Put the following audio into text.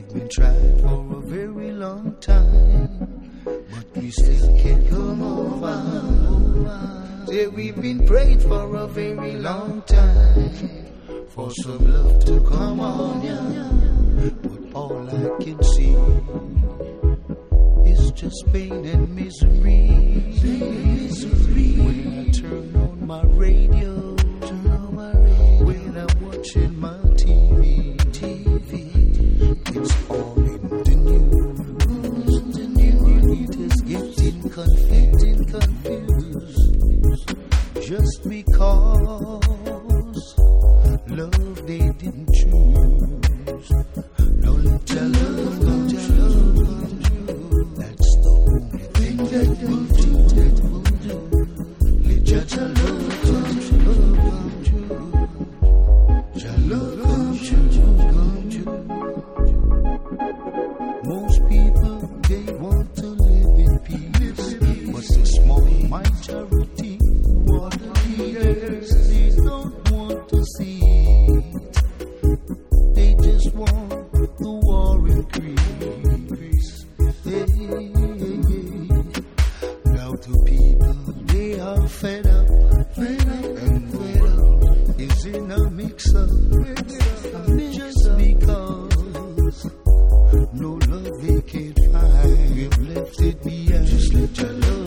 We've been trying for a very long time, but we still can't come over. Yeah, we've been praying for a very long time for some love to come on, but all I can see is just pain and misery. When I turn on my radio, when I'm watching my TV, it's all in the news. It is getting confused, just because love they didn't choose. No, let your love come true. That's the only thing that will do. Let your love come true. Your love come true. Most people, they want to live in peace, but the small majority want to peace. They don't want to see it. They just want the war increase. Now the people, they are fed up, and fed up is in a mix-up, just because no love they can't find. We've left it behind. Just let your love